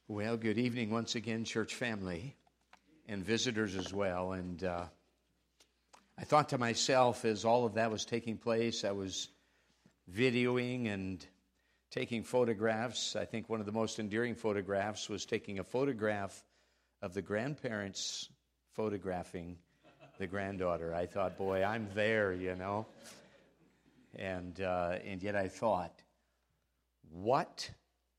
Well, good evening once again, church family, and visitors as well. And I thought to myself, as all of that was taking place, I was videoing and taking photographs. I think one of the most endearing photographs was taking a photograph of the grandparents photographing the granddaughter. I thought, boy, I'm there, you know. And yet I thought, what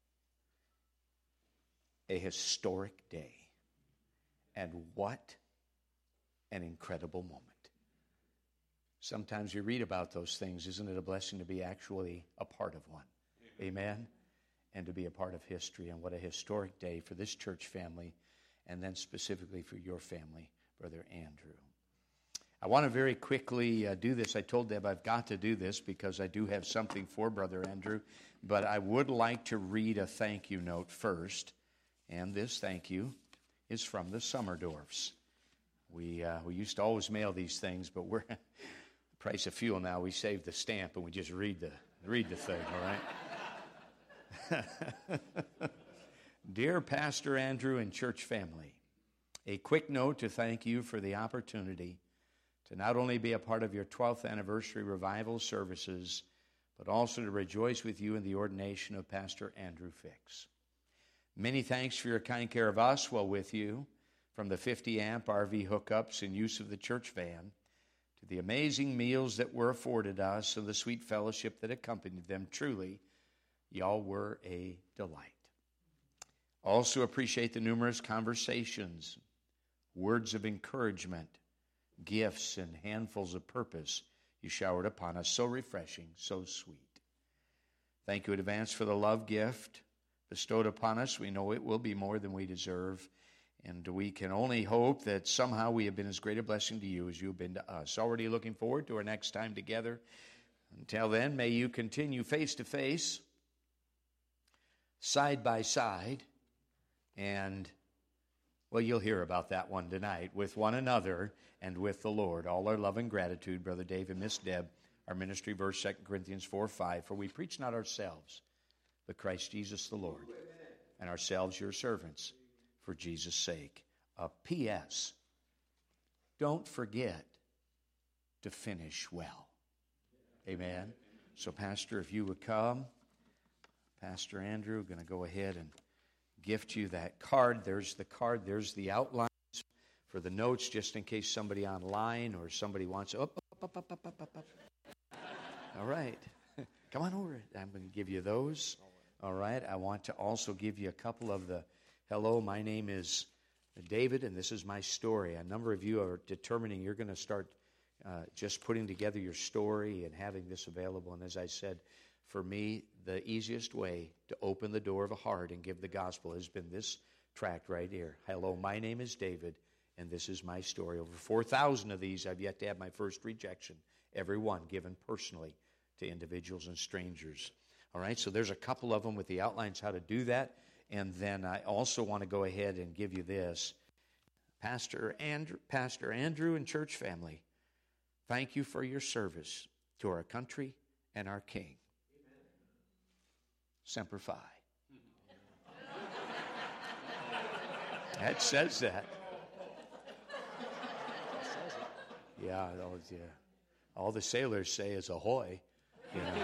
a historic day, and what an incredible moment. Sometimes you read about those things. Isn't it a blessing to be actually a part of one? Amen? And to be a part of history, and what a historic day for this church family, and then specifically for your family, Brother Andrew. I want to very quickly do this. I told Deb I've got to do this because I do have something for Brother Andrew, but I would like to read a thank you note first. And this thank you is from the Summerdorfs. We used to always mail these things, but we're the price of fuel now. We save the stamp and we just read the thing. All right. Dear Pastor Andrew and church family, a quick note to thank you for the opportunity to not only be a part of your 12th anniversary revival services, but also to rejoice with you in the ordination of Pastor Andrew Fix. Many thanks for your kind care of us while with you, from the 50-amp RV hookups and use of the church van, to the amazing meals that were afforded us and the sweet fellowship that accompanied them. Truly, y'all were a delight. Also appreciate the numerous conversations, words of encouragement, gifts, and handfuls of purpose you showered upon us. So refreshing, so sweet. Thank you in advance for the love gift bestowed upon us. We know it will be more than we deserve, and we can only hope that somehow we have been as great a blessing to you as you have been to us. Already looking forward to our next time together. Until then, may you continue face to face, side by side, and, well, you'll hear about that one tonight, with one another and with the Lord. All our love and gratitude, Brother Dave and Miss Deb. Our ministry verse, 2 Corinthians 4:5, for we preach not ourselves, but Christ Jesus the Lord, and ourselves your servants, for Jesus' sake. P.S. Don't forget to finish well. Amen. So, Pastor, if you would come, Pastor Andrew, going to go ahead and gift you that card. There's the card. There's the outlines for the notes, just in case somebody online or somebody wants. Up. All right. Come on over. I'm going to give you those. All right, I want to also give you a couple of the, hello, my name is David, and this is my story. A number of you are determining you're going to start just putting together your story and having this available. And as I said, for me, the easiest way to open the door of a heart and give the gospel has been this tract right here. Hello, my name is David, and this is my story. Over 4,000 of these, I've yet to have my first rejection, every one given personally to individuals and strangers. All right, so there's a couple of them with the outlines how to do that. And then I also want to go ahead and give you this. Pastor Andrew and church family, thank you for your service to our country and our King. Amen. Semper Fi. That says that. Yeah, all the sailors say is ahoy. You know.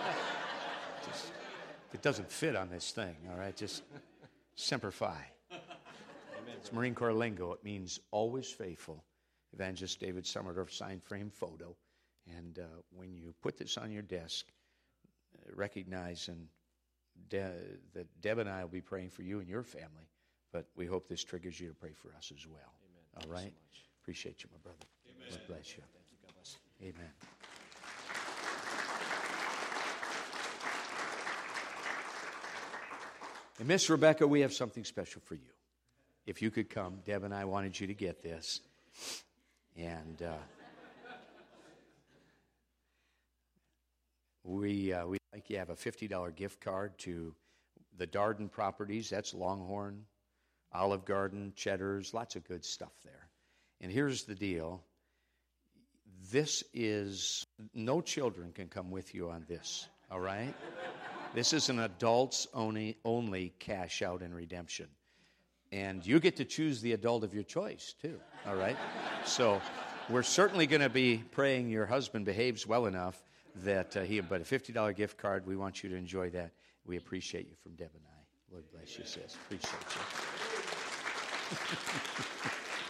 It doesn't fit on this thing, all right? Just Semper Fi. It's Marine Corps lingo. It means always faithful. Evangelist David Summerdorf signed frame photo. And when you put this on your desk, recognize that Deb and I will be praying for you and your family, but we hope this triggers you to pray for us as well. Amen. All right? So appreciate you, my brother. Amen. God bless you. Thank you. God bless you. Amen. And Miss Rebecca, we have something special for you. If you could come, Deb and I wanted you to get this. And we like you have a $50 gift card to the Darden properties. That's Longhorn, Olive Garden, Cheddar's, lots of good stuff there. And here's the deal. This is, no children can come with you on this, all right? This is an adults only cash out and redemption. And you get to choose the adult of your choice, too, all right? So we're certainly going to be praying your husband behaves well enough that but a $50 gift card, we want you to enjoy that. We appreciate you from Deb and I. Lord bless you, sis. Appreciate you.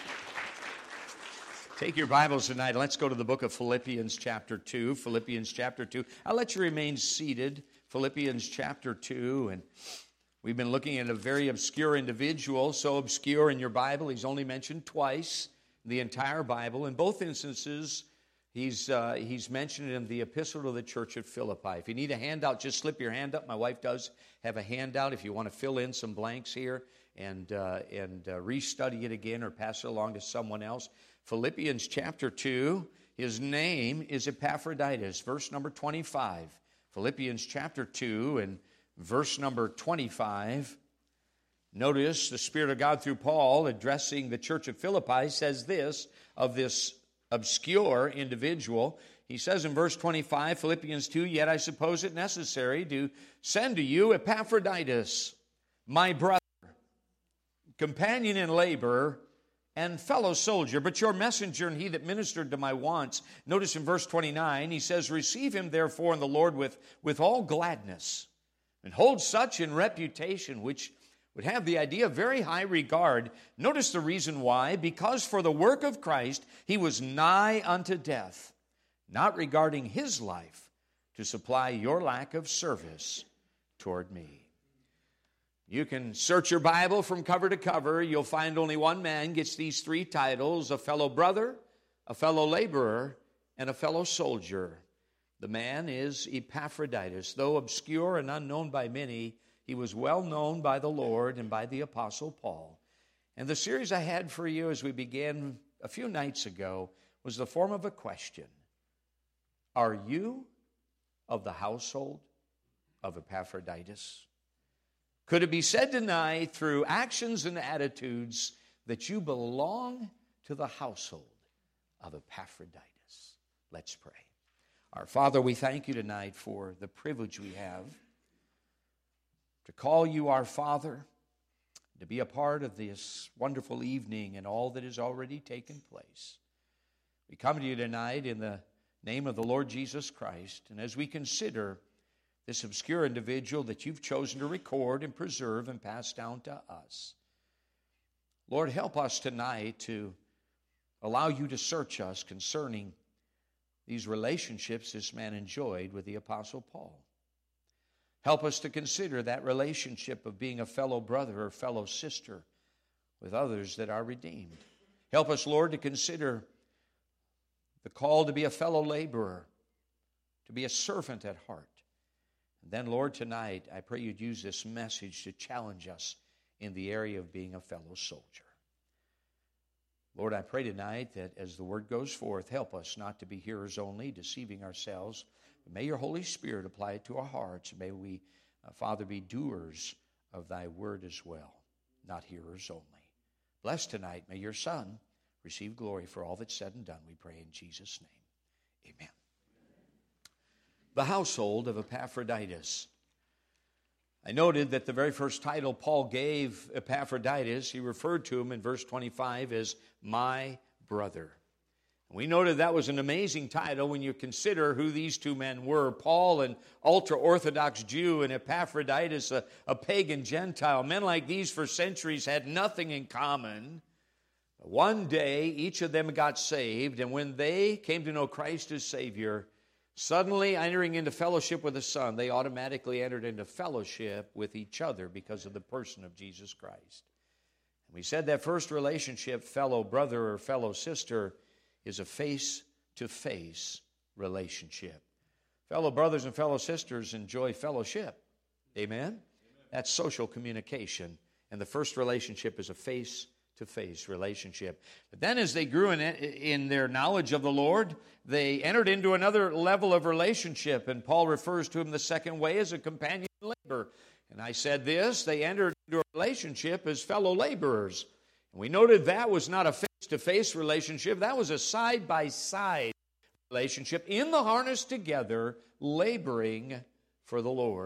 Take your Bibles tonight. Let's go to the book of Philippians chapter 2. Philippians chapter 2. I'll let you remain seated. Philippians chapter 2. And we've been looking at a very obscure individual, so obscure in your Bible, he's only mentioned twice in the entire Bible. In both instances, he's mentioned in the epistle to the church at Philippi. If you need a handout, just slip your hand up. My wife does have a handout if you want to fill in some blanks here and restudy it again or pass it along to someone else. Philippians chapter 2, his name is Epaphroditus, verse number 25. Philippians chapter 2 and verse number 25. Notice the Spirit of God through Paul addressing the church of Philippi says this of this obscure individual. He says in verse 25, Philippians 2, "Yet I suppose it necessary to send to you Epaphroditus, my brother, companion in labor, and fellow soldier, but your messenger and he that ministered to my wants." Notice in verse 29, he says, "Receive him therefore in the Lord with all gladness, and hold such in reputation," which would have the idea of very high regard. Notice the reason why. "Because for the work of Christ he was nigh unto death, not regarding his life, to supply your lack of service toward me." You can search your Bible from cover to cover. You'll find only one man gets these three titles: a fellow brother, a fellow laborer, and a fellow soldier. The man is Epaphroditus. Though obscure and unknown by many, he was well known by the Lord and by the Apostle Paul. And the series I had for you as we began a few nights ago was the form of a question. Are you of the household of Epaphroditus? Could it be said tonight through actions and attitudes that you belong to the household of Epaphroditus? Let's pray. Our Father, we thank you tonight for the privilege we have to call you our Father, to be a part of this wonderful evening and all that has already taken place. We come to you tonight in the name of the Lord Jesus Christ, and as we consider this obscure individual that you've chosen to record and preserve and pass down to us, Lord, help us tonight to allow you to search us concerning these relationships this man enjoyed with the Apostle Paul. Help us to consider that relationship of being a fellow brother or fellow sister with others that are redeemed. Help us, Lord, to consider the call to be a fellow laborer, to be a servant at heart. And then, Lord, tonight, I pray you'd use this message to challenge us in the area of being a fellow soldier. Lord, I pray tonight that as the word goes forth, help us not to be hearers only, deceiving ourselves. But may your Holy Spirit apply it to our hearts. May we, Father, be doers of thy word as well, not hearers only. Bless tonight. May your Son receive glory for all that's said and done, we pray in Jesus' name. Amen. The household of Epaphroditus. I noted that the very first title Paul gave Epaphroditus, he referred to him in verse 25 as my brother. We noted that was an amazing title when you consider who these two men were. Paul, an ultra-Orthodox Jew, and Epaphroditus, a pagan Gentile. Men like these for centuries had nothing in common. But one day, each of them got saved, and when they came to know Christ as Savior, suddenly entering into fellowship with the Son, they automatically entered into fellowship with each other because of the person of Jesus Christ. And we said that first relationship, fellow brother or fellow sister, is a face-to-face relationship. Fellow brothers and fellow sisters enjoy fellowship. Amen? That's social communication. And the first relationship is a face-to-face relationship. But then as they grew in their knowledge of the Lord, they entered into another level of relationship. And Paul refers to him the second way as a companion in labor. And I said this, they entered into a relationship as fellow laborers. And we noted that was not a face-to-face relationship. That was a side-by-side relationship in the harness together, laboring for the Lord.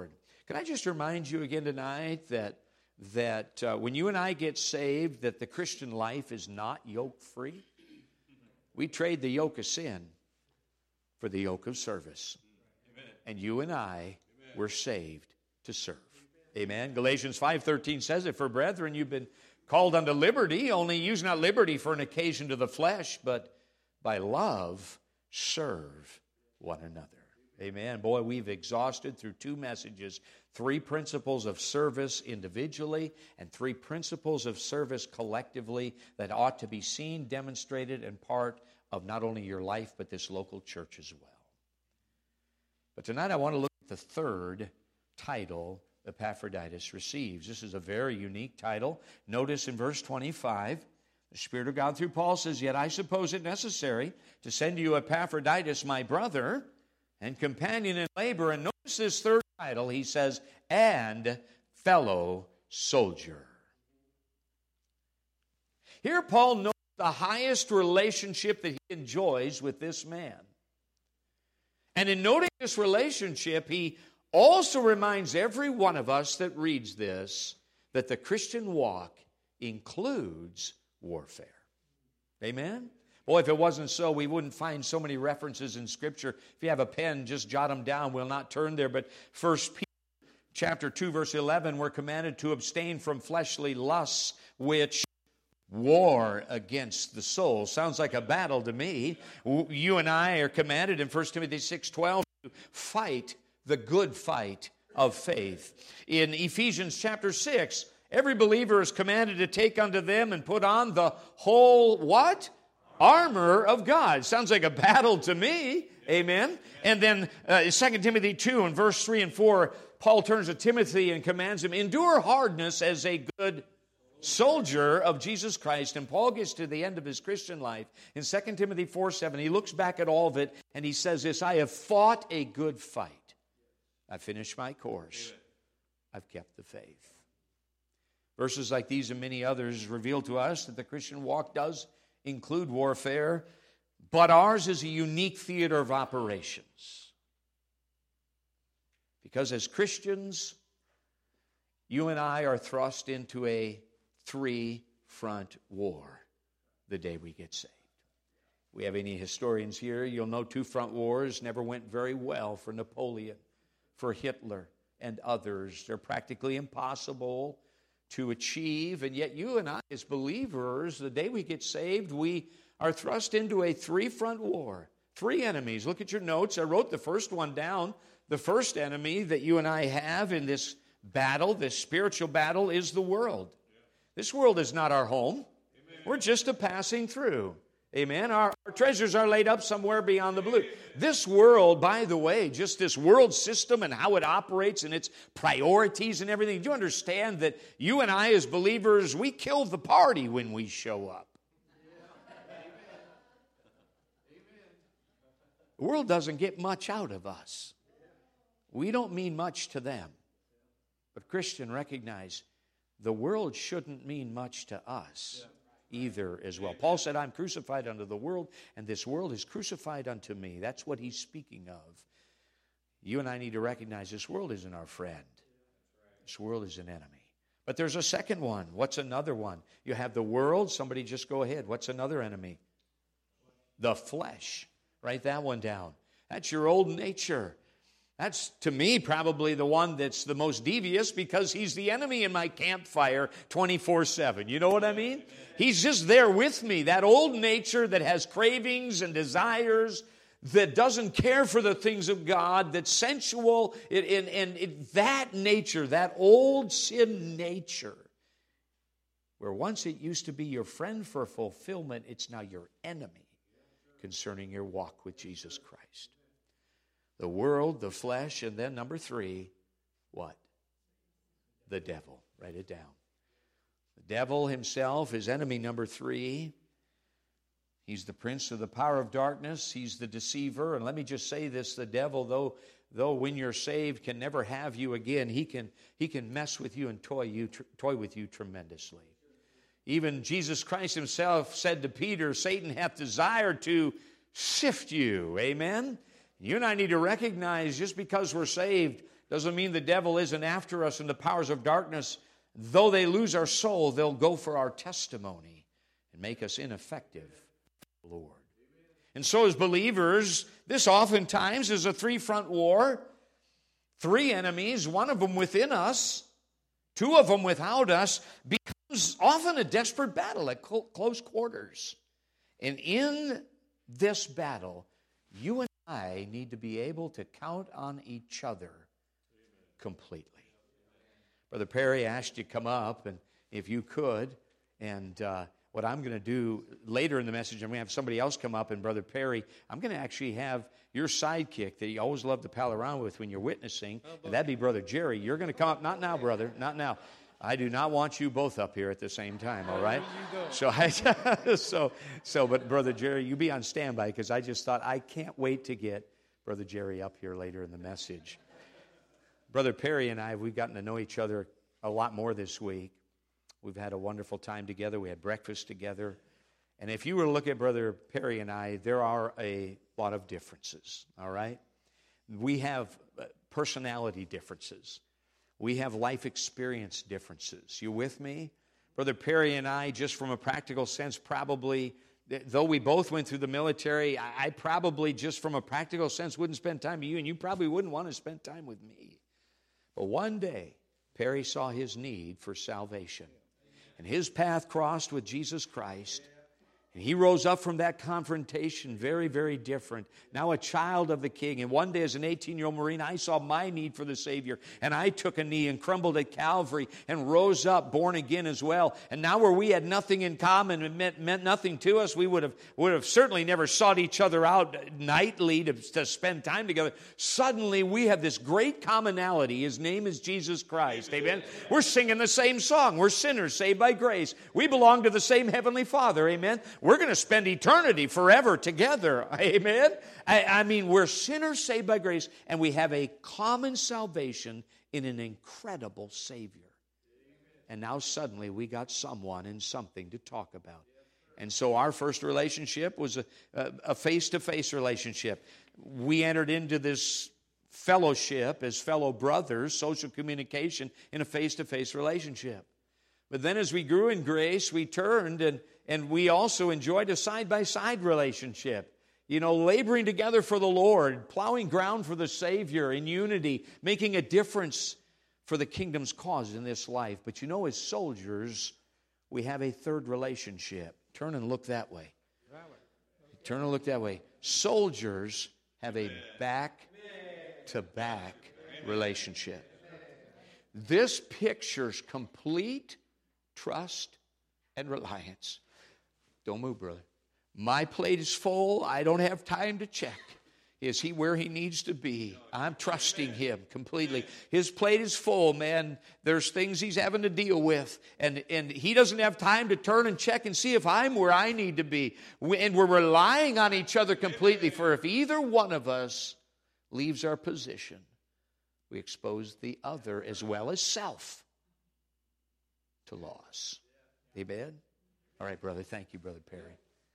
Can I just remind you again tonight that when you and I get saved, that the Christian life is not yoke-free? We trade the yoke of sin for the yoke of service. Amen. And you and I were saved to serve. Amen. Galatians 5:13 says it, "For brethren, you've been called unto liberty, only use not liberty for an occasion to the flesh, but by love serve one another." Amen. Boy, we've exhausted through 2 messages 3 principles of service individually and 3 principles of service collectively that ought to be seen, demonstrated, and part of not only your life, but this local church as well. But tonight I want to look at the 3rd title Epaphroditus receives. This is a very unique title. Notice in verse 25, the Spirit of God through Paul says, "Yet I suppose it necessary to send to you Epaphroditus, my brother, and companion in labor." And notice this 3rd title, he says, "and fellow soldier." Here Paul notes the highest relationship that he enjoys with this man. And in noting this relationship, he also reminds every one of us that reads this that the Christian walk includes warfare. Amen? Boy, if it wasn't so, we wouldn't find so many references in Scripture. If you have a pen, just jot them down. We'll not turn there. But 1 Peter chapter 2, verse 11, we're commanded to abstain from fleshly lusts, which war against the soul. Sounds like a battle to me. You and I are commanded in 1 Timothy 6:12 to fight the good fight of faith. In Ephesians chapter 6, every believer is commanded to take unto them and put on the whole what? Armor of God. Sounds like a battle to me. Amen. And then 2 Timothy 2 and verse 3 and 4, Paul turns to Timothy and commands him, "Endure hardness as a good soldier of Jesus Christ." And Paul gets to the end of his Christian life. In 2 Timothy 4:7, he looks back at all of it and he says this, "I have fought a good fight. I finished my course. I've kept the faith." Verses like these and many others reveal to us that the Christian walk does include warfare, but ours is a unique theater of operations. Because as Christians, you and I are thrust into a 3-front war the day we get saved. If we have any historians here, you'll know 2 front wars never went very well for Napoleon, for Hitler, and others. They're practically impossible to achieve, and yet you and I as believers, the day we get saved, we are thrust into a 3-front war. 3 enemies. Look at your notes. I wrote the first one down. The first enemy that you and I have in this battle, this spiritual battle, is the world. This world is not our home. Amen. We're just a passing through. Amen. Our treasures are laid up somewhere beyond the blue. This world, by the way, just this world system and how it operates and its priorities and everything, do you understand that you and I as believers, we kill the party when we show up? The world doesn't get much out of us. We don't mean much to them. But Christian, recognize the world shouldn't mean much to us either as well. Paul said, "I'm crucified unto the world, and this world is crucified unto me." That's what he's speaking of. You and I need to recognize this world isn't our friend. This world is an enemy. But there's a second one. What's another one? You have the world. Somebody just go ahead. What's another enemy? The flesh. Write that one down. That's your old nature. That's, to me, probably the one that's the most devious because he's the enemy in my campfire 24/7. You know what I mean? He's just there with me. That old nature that has cravings and desires, that doesn't care for the things of God, that's sensual, that nature, that old sin nature, where once it used to be your friend for fulfillment, it's now your enemy concerning your walk with Jesus Christ. The world, the flesh, and then number 3, what? The devil. Write it down. The devil himself is enemy number 3. He's the prince of the power of darkness. He's the deceiver. And let me just say this, the devil, though when you're saved can never have you again, he can mess with you and toy with you tremendously. Even Jesus Christ himself said to Peter, "Satan hath desired to sift you." Amen? You and I need to recognize just because we're saved Doesn't mean the devil isn't after us and the powers of darkness. Though they lose our soul, they'll go for our testimony and make us ineffective for the Lord. And so as believers, this oftentimes is a three-front war. Three enemies, one of them within us, two of them without us, becomes often a desperate battle at close quarters. And in this battle, you and I need to be able to count on each other completely. Brother Perry asked you to come up, and if you could, and what I'm going to do later in the message, I'm going to have somebody else come up, and Brother Perry, I'm going to actually have your sidekick that you always love to pal around with when you're witnessing, and that'd be Brother Jerry. You're going to come up, not now, brother, not now. I do not want you both up here at the same time, all right? But Brother Jerry, you be on standby, because I just thought, I can't wait to get Brother Jerry up here later in the message. Brother Perry and I, we've gotten to know each other a lot more this week. We've had a wonderful time together. We had breakfast together. And if you were to look at Brother Perry and I, there are a lot of differences, all right? We have personality differences. We have life experience differences. You with me? Brother Perry and I, just from a practical sense, probably, though we both went through the military, I probably, just from a practical sense, wouldn't spend time with you, and you probably wouldn't want to spend time with me. But one day, Perry saw his need for salvation. And his path crossed with Jesus Christ. And he rose up from that confrontation very, very different. Now a child of the King. And one day as an 18-year-old Marine, I saw my need for the Savior. And I took a knee and crumbled at Calvary and rose up born again as well. And now where we had nothing in common and meant nothing to us, we would have certainly never sought each other out nightly to spend time together. Suddenly we have this great commonality. His name is Jesus Christ. Amen. We're singing the same song. We're sinners saved by grace. We belong to the same Heavenly Father. Amen. We're going to spend eternity forever together. Amen? I mean, we're sinners saved by grace, and we have a common salvation in an incredible Savior. And now suddenly we got someone and something to talk about. And so our first relationship was a face-to-face relationship. We entered into this fellowship as fellow brothers, social communication, in a face-to-face relationship. But then as we grew in grace, we turned and we also enjoyed a side-by-side relationship. You know, laboring together for the Lord, plowing ground for the Savior in unity, making a difference for the kingdom's cause in this life. But you know, as soldiers, we have a third relationship. Turn and look that way. Turn and look that way. Soldiers have a back-to-back relationship. This pictures complete trust and reliance. Don't move, brother. My plate is full. I don't have time to check. Is he where he needs to be? I'm trusting him completely. His plate is full, man. There's things he's having to deal with. And he doesn't have time to turn and check and see if I'm where I need to be. And we're relying on each other completely. For if either one of us leaves our position, we expose the other as well as self to loss. Amen? All right, brother. Thank you, Brother Perry.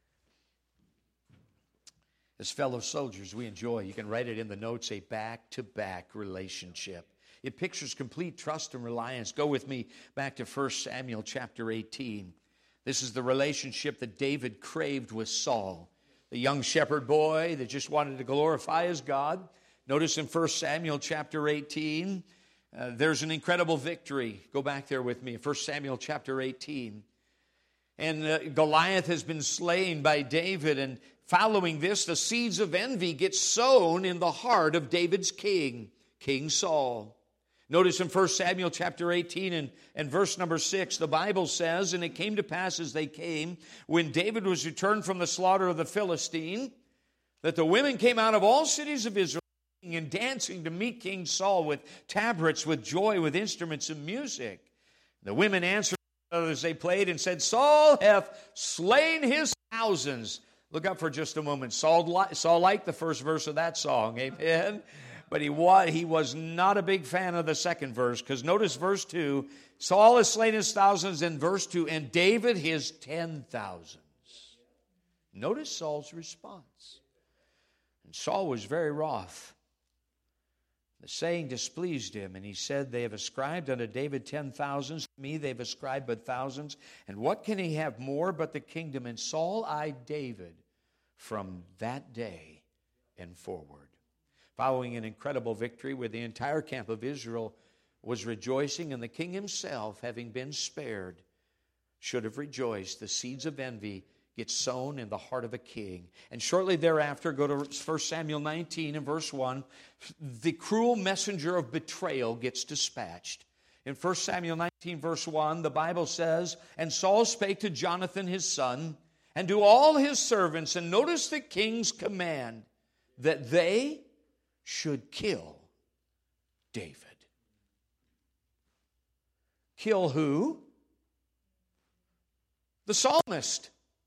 As fellow soldiers, we enjoy, you can write it in the notes, a back-to-back relationship. It pictures complete trust and reliance. Go with me back to 1 Samuel chapter 18. This is the relationship that David craved with Saul, the young shepherd boy that just wanted to glorify his God. Notice in 1 Samuel chapter 18, there's an incredible victory. Go back there with me, 1 Samuel chapter 18. And Goliath has been slain by David, and following this, the seeds of envy get sown in the heart of David's king, King Saul. Notice in 1 Samuel chapter 18 and verse number 6, the Bible says, "And it came to pass as they came, when David was returned from the slaughter of the Philistine, that the women came out of all cities of Israel, and dancing to meet King Saul with tabrets, with joy, with instruments of music. The women answered as they played and said, Saul hath slain his thousands." Look up for just a moment. Saul liked the first verse of that song, amen? But he was not a big fan of the second verse, because notice verse 2, Saul has slain his thousands, and verse 2, and David his 10,000s. Notice Saul's response. And Saul was very wroth. The saying displeased him, and he said, they have ascribed unto David 10,000s. To me they have ascribed but thousands. And what can he have more but the kingdom? And Saul eyed David from that day and forward. Following an incredible victory where the entire camp of Israel was rejoicing, and the king himself, having been spared, should have rejoiced. The seeds of envy get sown in the heart of a king. And shortly thereafter, go to 1 Samuel 19 and verse 1, the cruel messenger of betrayal gets dispatched. In 1 Samuel 19 verse 1, the Bible says, and Saul spake to Jonathan his son, and to all his servants, and notice the king's command, that they should kill David. Kill who? The psalmist.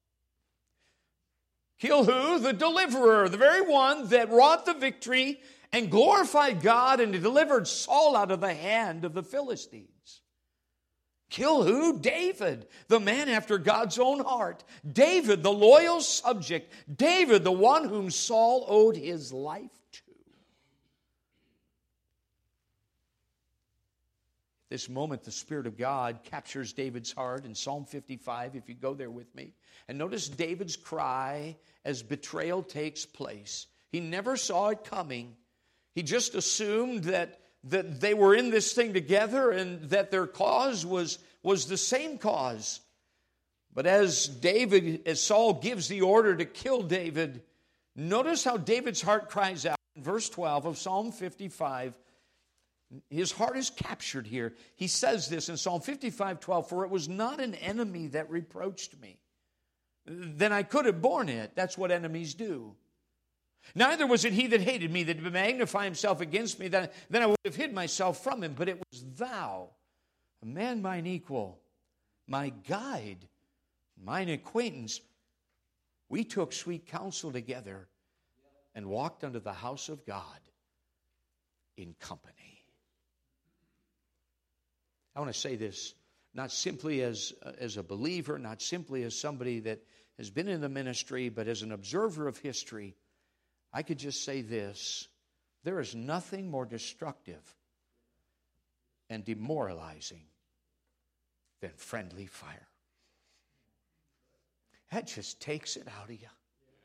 Kill who? The deliverer, the very one that wrought the victory and glorified God and delivered Saul out of the hand of the Philistines. Kill who? David, the man after God's own heart. David, the loyal subject. David, the one whom Saul owed his life to. This moment, the Spirit of God captures David's heart in Psalm 55, if you go there with me. And notice David's cry as betrayal takes place. He never saw it coming. He just assumed that they were in this thing together and that their cause was the same cause. But as Saul gives the order to kill David, notice how David's heart cries out in verse 12 of Psalm 55. His heart is captured here. He says this in Psalm 55:12, for it was not an enemy that reproached me. Then I could have borne it. That's what enemies do. Neither was it he that hated me, that would magnify himself against me, then I would have hid myself from him. But it was thou, a man mine equal, my guide, mine acquaintance. We took sweet counsel together and walked unto the house of God in company. I want to say this, not simply as a believer, not simply as somebody that has been in the ministry, but as an observer of history. I could just say this, there is nothing more destructive and demoralizing than friendly fire. That just takes it out of you.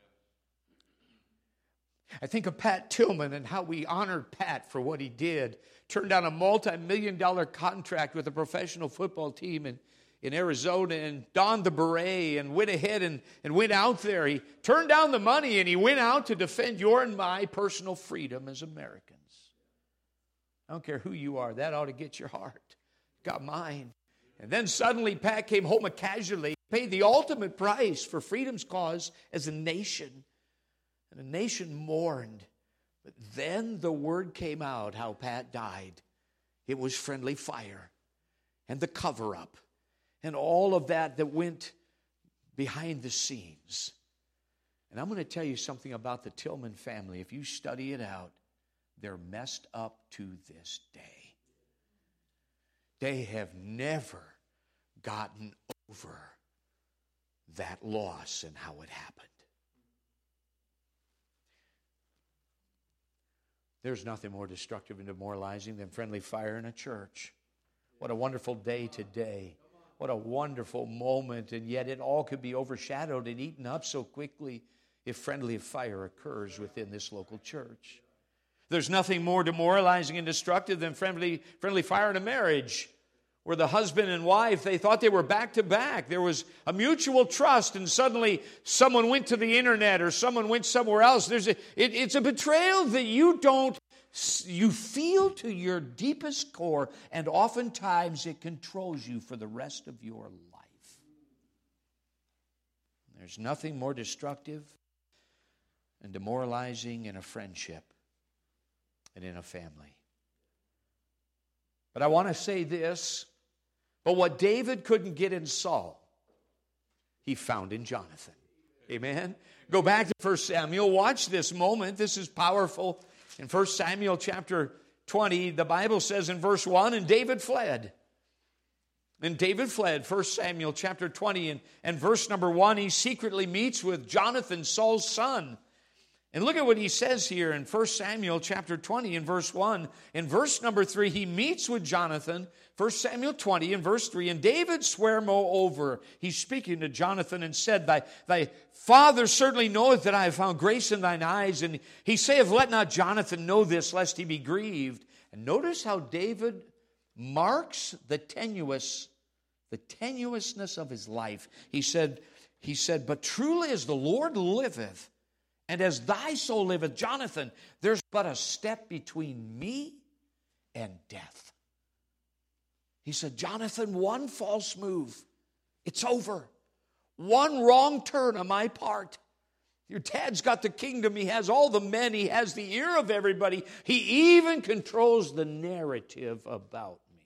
I think of Pat Tillman and how we honored Pat for what he did. Turned down a multi-million-dollar contract with a professional football team in Arizona and donned the beret and went ahead and went out there. He turned down the money and he went out to defend your and my personal freedom as Americans. I don't care who you are. That ought to get your heart. Got mine. And then suddenly Pat came home a casualty, paid the ultimate price for freedom's cause as a nation. And the nation mourned. But then the word came out how Pat died. It was friendly fire and the cover-up and all of that went behind the scenes. And I'm going to tell you something about the Tillman family. If you study it out, they're messed up to this day. They have never gotten over that loss and how it happened. There's nothing more destructive and demoralizing than friendly fire in a church. What a wonderful day today. What a wonderful moment. And yet it all could be overshadowed and eaten up so quickly if friendly fire occurs within this local church. There's nothing more demoralizing and destructive than friendly fire in a marriage where the husband and wife, they thought they were back to back. There was a mutual trust, and suddenly someone went to the internet or someone went somewhere else. It's a betrayal that you feel to your deepest core, and oftentimes it controls you for the rest of your life. There's nothing more destructive and demoralizing in a friendship and in a family. But I want to say this. But what David couldn't get in Saul, he found in Jonathan. Amen? Go back to 1 Samuel. Watch this moment. This is powerful. In 1 Samuel chapter 20, the Bible says in verse 1, and David fled. And David fled, 1 Samuel chapter 20, and verse number 1, he secretly meets with Jonathan, Saul's son. And look at what he says here in 1 Samuel chapter 20 in verse 1. In verse number 3, he meets with Jonathan. 1 Samuel 20 in verse 3. And David sware moreover. He's speaking to Jonathan and said, Thy father certainly knoweth that I have found grace in thine eyes. And he saith, Let not Jonathan know this, lest he be grieved. And notice how David marks the tenuousness of his life. He said, But truly as the Lord liveth, and as thy soul liveth, Jonathan, there's but a step between me and death. He said, Jonathan, one false move, it's over. One wrong turn on my part. Your dad's got the kingdom. He has all the men. He has the ear of everybody. He even controls the narrative about me.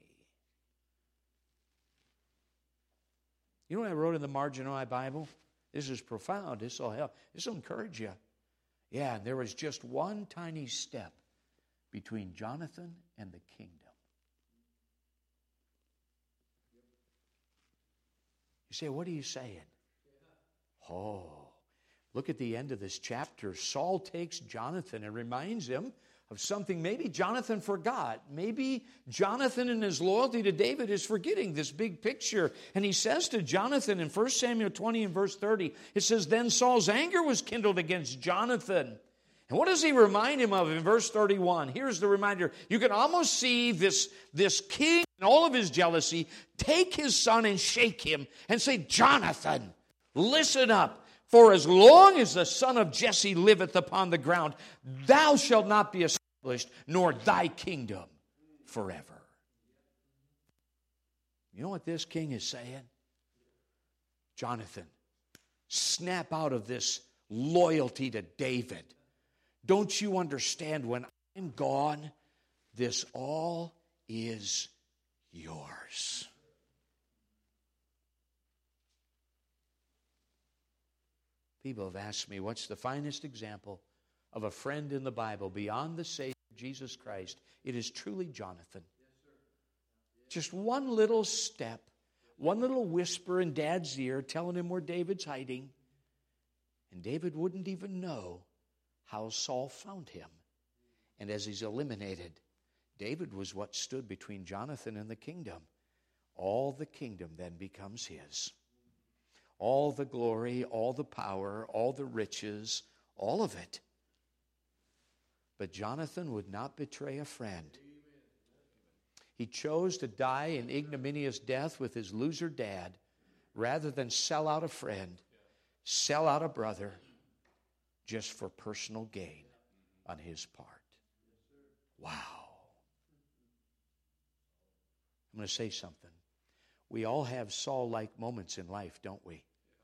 You know what I wrote in the margin of my Bible? This is profound. This will help. This will encourage you. Yeah, and there was just one tiny step between Jonathan and the kingdom. You say, what are you saying? Oh, look at the end of this chapter. Saul takes Jonathan and reminds him of something maybe Jonathan forgot. Maybe Jonathan in his loyalty to David is forgetting this big picture. And he says to Jonathan in 1 Samuel 20 and verse 30, it says, Then Saul's anger was kindled against Jonathan. And what does he remind him of in verse 31? Here's the reminder. You can almost see this king and all of his jealousy take his son and shake him and say, Jonathan, listen up. For as long as the son of Jesse liveth upon the ground, thou shalt not be established, nor thy kingdom forever. You know what this king is saying? Jonathan, snap out of this loyalty to David. Don't you understand, when I'm gone, this all is yours. People have asked me, what's the finest example of a friend in the Bible beyond the Savior, Jesus Christ? It is truly Jonathan. Just one little step, one little whisper in Dad's ear telling him where David's hiding. And David wouldn't even know how Saul found him. And as he's eliminated, David was what stood between Jonathan and the kingdom. All the kingdom then becomes his. All the glory, all the power, all the riches, all of it. But Jonathan would not betray a friend. He chose to die an ignominious death with his loser dad rather than sell out a friend, sell out a brother just for personal gain on his part. Wow. I'm going to say something. We all have Saul-like moments in life, don't we?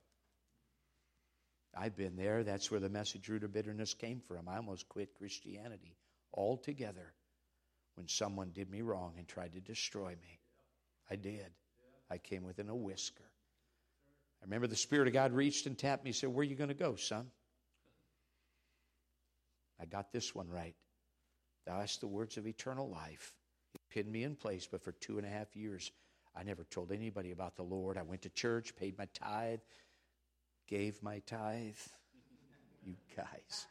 I've been there. That's where the message root of bitterness came from. I almost quit Christianity altogether when someone did me wrong and tried to destroy me. I did. I came within a whisker. I remember the Spirit of God reached and tapped me and said, where are you going to go, son? I got this one right. Thou hast the words of eternal life. He pinned me in place, but for 2.5 years, I never told anybody about the Lord. I went to church, paid my tithe, gave my tithe. You guys.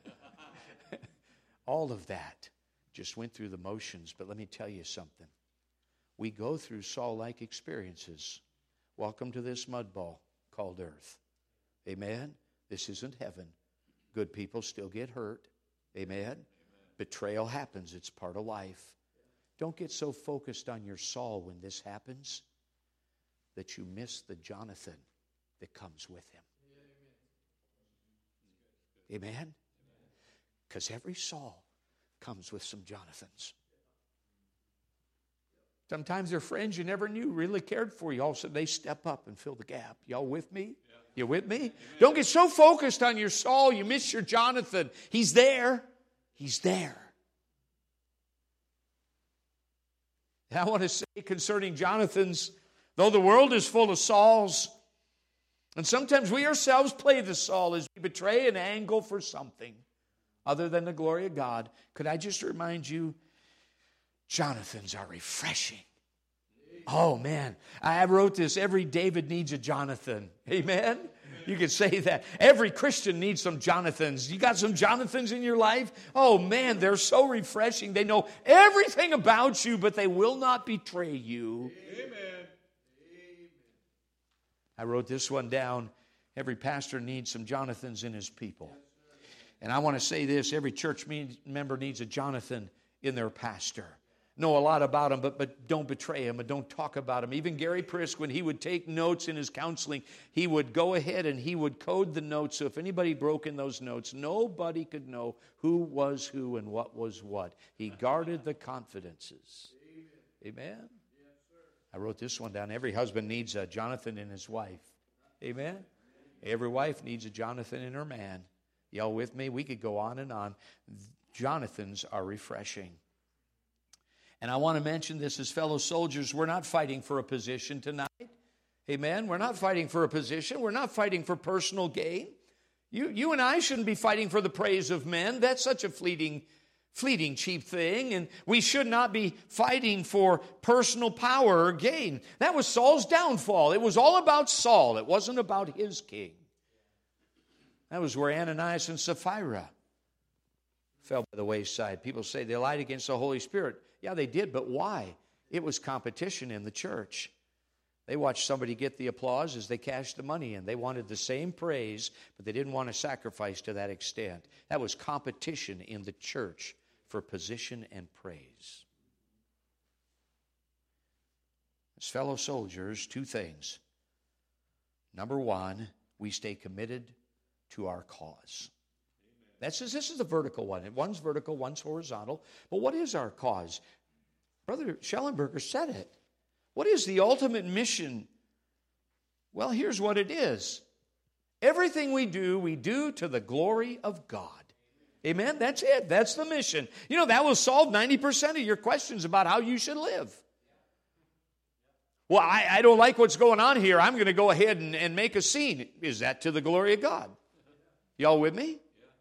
All of that just went through the motions. But let me tell you something. We go through Saul-like experiences. Welcome to this mud ball called earth. Amen? This isn't heaven. Good people still get hurt. Amen? Betrayal happens. It's part of life. Don't get so focused on your Saul when this happens that you miss the Jonathan that comes with him. Amen? Because every Saul comes with some Jonathans. Sometimes they're friends you never knew really cared for you. All of a sudden they step up and fill the gap. Y'all with me? You with me? Amen. Don't get so focused on your Saul you miss your Jonathan. He's there. He's there. And I want to say concerning Jonathans, though the world is full of Sauls, and sometimes we ourselves play the Saul as we betray and angle for something other than the glory of God, could I just remind you, Jonathans are refreshing. Oh, man. I wrote this, every David needs a Jonathan. Amen? You could say that. Every Christian needs some Jonathans. You got some Jonathans in your life? Oh, man, they're so refreshing. They know everything about you, but they will not betray you. Amen. I wrote this one down. Every pastor needs some Jonathans in his people. And I want to say this. Every church member needs a Jonathan in their pastor. Know a lot about him, but don't betray him and don't talk about him. Even Gary Prisk, when he would take notes in his counseling, he would go ahead and he would code the notes. So if anybody broke in those notes, nobody could know who was who and what was what. He guarded the confidences. Amen? I wrote this one down. Every husband needs a Jonathan in his wife. Amen? Every wife needs a Jonathan in her man. Y'all with me? We could go on and on. Jonathans are refreshing. And I want to mention this as fellow soldiers. We're not fighting for a position tonight. Amen? We're not fighting for a position. We're not fighting for personal gain. You and I shouldn't be fighting for the praise of men. That's such a fleeting, cheap thing. And we should not be fighting for personal power or gain. That was Saul's downfall. It was all about Saul. It wasn't about his king. That was where Ananias and Sapphira fell by the wayside. People say they lied against the Holy Spirit. Yeah, they did, but why? It was competition in the church. They watched somebody get the applause as they cashed the money in. They wanted the same praise, but they didn't want to sacrifice to that extent. That was competition in the church for position and praise. As fellow soldiers, two things. Number one, we stay committed to our cause. This is the vertical one. One's vertical, one's horizontal. But what is our cause? Brother Schellenberger said it. What is the ultimate mission? Well, here's what it is. Everything we do to the glory of God. Amen? That's it. That's the mission. You know, that will solve 90% of your questions about how you should live. Well, I don't like what's going on here. I'm going to go ahead and make a scene. Is that to the glory of God? Y'all with me?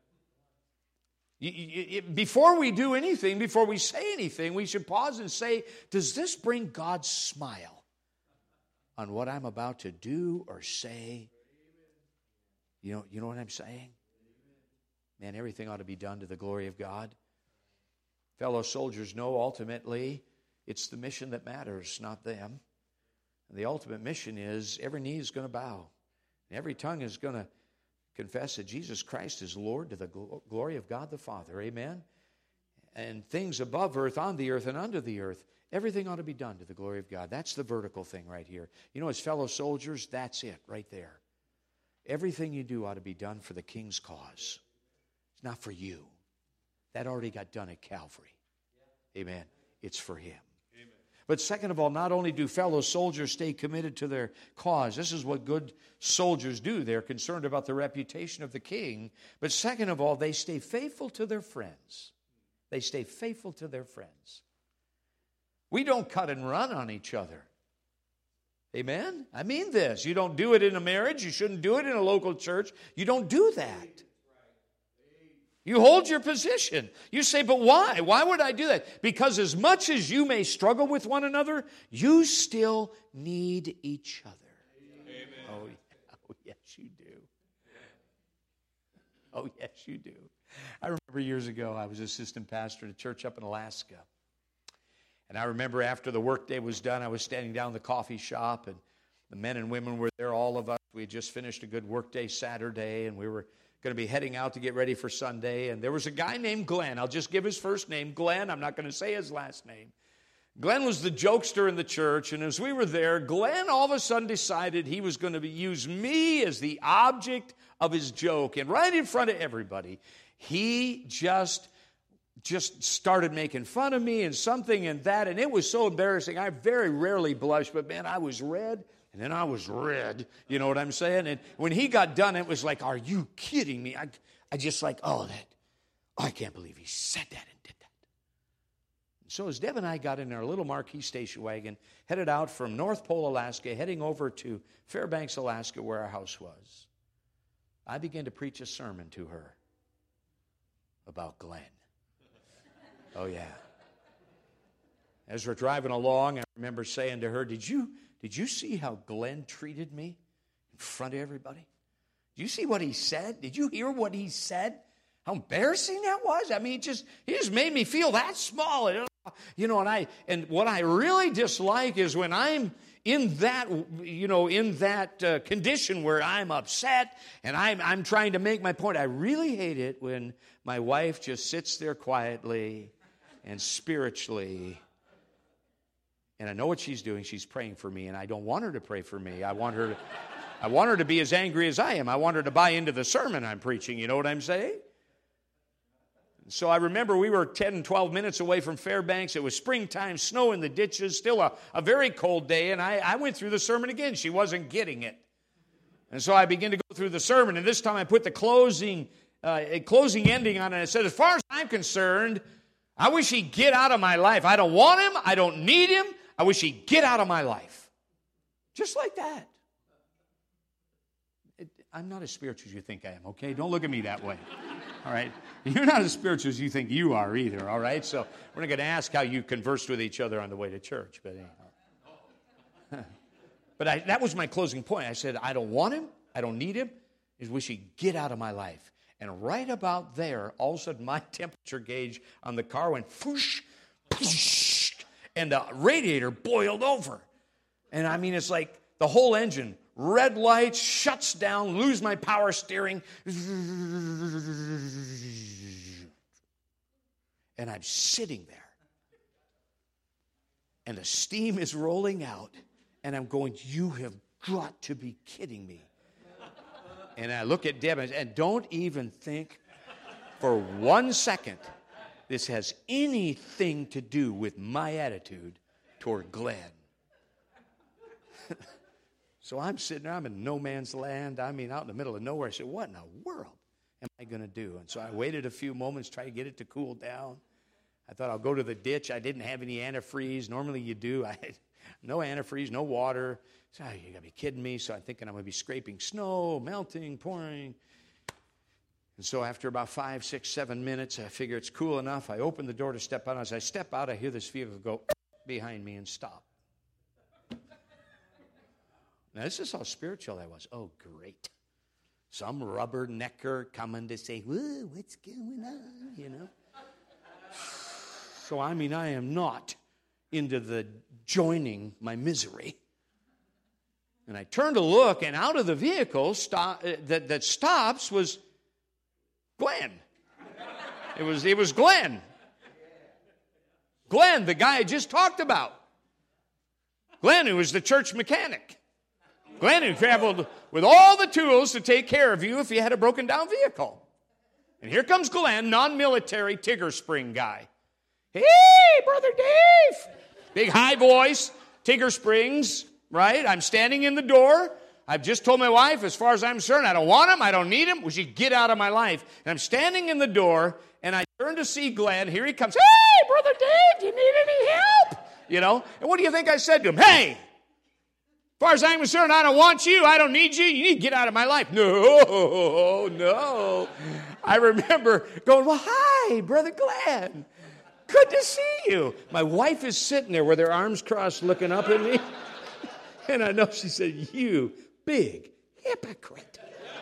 Before we do anything, before we say anything, we should pause and say, does this bring God's smile on what I'm about to do or say? You know what I'm saying? Man, everything ought to be done to the glory of God. Fellow soldiers know ultimately it's the mission that matters, not them. And the ultimate mission is every knee is going to bow. And every tongue is going to confess that Jesus Christ is Lord to the glory of God the Father. Amen? And things above earth, on the earth, and under the earth, everything ought to be done to the glory of God. That's the vertical thing right here. You know, as fellow soldiers, that's it right there. Everything you do ought to be done for the King's cause. It's not for you. That already got done at Calvary. Amen? It's for Him. But second of all, not only do fellow soldiers stay committed to their cause, this is what good soldiers do. They're concerned about the reputation of the king. But second of all, they stay faithful to their friends. They stay faithful to their friends. We don't cut and run on each other. Amen? I mean this. You don't do it in a marriage. You shouldn't do it in a local church. You don't do that. You hold your position. You say, but why? Why would I do that? Because as much as you may struggle with one another, you still need each other. Amen. Oh, yes, you do. Oh, yes, you do. I remember years ago, I was assistant pastor at a church up in Alaska. And I remember after the workday was done, I was standing down in the coffee shop, and the men and women were there, all of us. We had just finished a good workday Saturday, and we were going to be heading out to get ready for Sunday. And there was a guy named Glenn. I'll just give his first name, Glenn. I'm not going to say his last name. Glenn was the jokester in the church. And as we were there, Glenn all of a sudden decided he was going to use me as the object of his joke. And right in front of everybody, he just started making fun of me and something and that. And it was so embarrassing. I very rarely blush, but man, I was red. And then I was red, you know what I'm saying? And when he got done, it was like, are you kidding me? I just like, I can't believe he said that and did that. And so as Deb and I got in our little marquee station wagon, headed out from North Pole, Alaska, heading over to Fairbanks, Alaska, where our house was, I began to preach a sermon to her about Glenn. Oh, yeah. As we're driving along, I remember saying to her, Did you see how Glenn treated me in front of everybody? Do you see what he said? Did you hear what he said? How embarrassing that was? I mean, he just made me feel that small. And what I really dislike is when I'm in that, condition where I'm upset and I'm trying to make my point. I really hate it when my wife just sits there quietly and spiritually. And I know what she's doing. She's praying for me, and I don't want her to pray for me. I want her to be as angry as I am. I want her to buy into the sermon I'm preaching. You know what I'm saying? So I remember we were 10, 12 minutes away from Fairbanks. It was springtime, snow in the ditches, still a very cold day, and I went through the sermon again. She wasn't getting it. And so I began to go through the sermon, and this time I put the closing ending on it. I said, as far as I'm concerned, I wish he'd get out of my life. I don't want him. I don't need him. I wish he'd get out of my life. Just like that. I'm not as spiritual as you think I am, okay? Don't look at me that way. All right? You're not as spiritual as you think you are either, all right? So we're not going to ask how you conversed with each other on the way to church, but anyhow. But that was my closing point. I said, I don't want him. I don't need him. I wish he'd get out of my life. And right about there, all of a sudden, my temperature gauge on the car went whoosh, whoosh, and the radiator boiled over. And I mean, it's like the whole engine, red lights, shuts down, lose my power steering. And I'm sitting there. And the steam is rolling out. And I'm going, you have got to be kidding me. And I look at Deb and don't even think for 1 second this has anything to do with my attitude toward Glenn. So I'm sitting there, I'm in no man's land. I mean, out in the middle of nowhere. I said, what in the world am I going to do? And so I waited a few moments, tried to get it to cool down. I thought I'll go to the ditch. I didn't have any antifreeze. Normally you do. I had no antifreeze, no water. So you got to be kidding me. So I'm thinking I'm going to be scraping snow, melting, pouring. And so after about 5, 6, 7 minutes, I figure it's cool enough. I open the door to step out. As I step out, I hear this vehicle go behind me and stop. Now, this is how spiritual I was. Oh, great. Some rubbernecker coming to say, whoa, what's going on, you know? So, I mean, I am not into the joining my misery. And I turn to look, and out of the vehicle that stops was Glenn. It was Glenn. Glenn, the guy I just talked about. Glenn, who was the church mechanic. Glenn, who traveled with all the tools to take care of you if you had a broken down vehicle. And here comes Glenn, non-military Tigger Spring guy. Hey, Brother Dave! Big high voice, Tigger Springs, right? I'm standing in the door. I've just told my wife, as far as I'm concerned, I don't want him, I don't need him. Would you get out of my life? And I'm standing in the door, and I turn to see Glenn. Here he comes. Hey, Brother Dave, do you need any help? You know, and what do you think I said to him? Hey! As far as I'm concerned, I don't want you. I don't need you. You need to get out of my life. No. I remember going, well, hi, Brother Glenn. Good to see you. My wife is sitting there with her arms crossed looking up at me. And I know she said, you big hypocrite.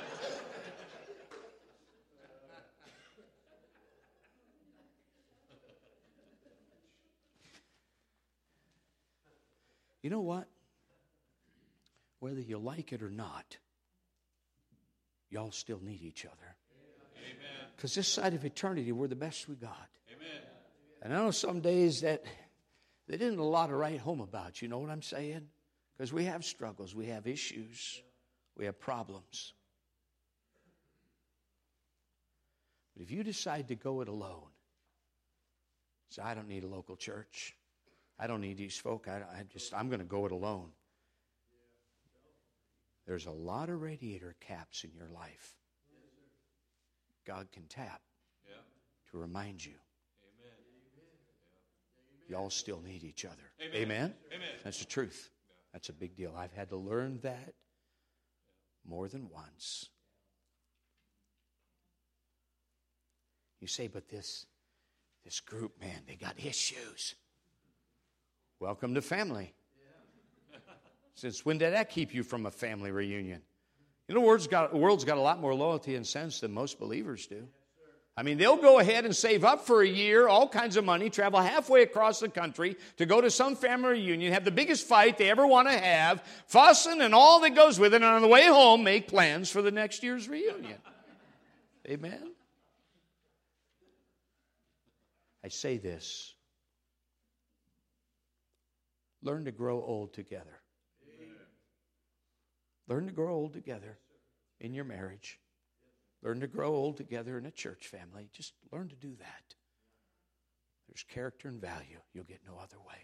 You know what? Whether you like it or not, y'all still need each other. Because this side of eternity, we're the best we got. Amen. And I know some days that there isn't a lot to write home about. You know what I'm saying? Because we have struggles. We have issues. We have problems. But if you decide to go it alone, say, I don't need a local church. I don't need these folk. I'm going to go it alone. There's a lot of radiator caps in your life God can tap to remind you. Y'all still need each other. Amen? That's the truth. That's a big deal. I've had to learn that more than once. You say, but this group, man, they got issues. Welcome to family. Since when did that keep you from a family reunion? You know, the world's got a lot more loyalty and sense than most believers do. I mean, they'll go ahead and save up for a year, all kinds of money, travel halfway across the country to go to some family reunion, have the biggest fight they ever want to have, fussing and all that goes with it, and on the way home, make plans for the next year's reunion. Amen? I say this. Learn to grow old together. Learn to grow old together in your marriage. Learn to grow old together in a church family. Just learn to do that. There's character and value. You'll get no other way.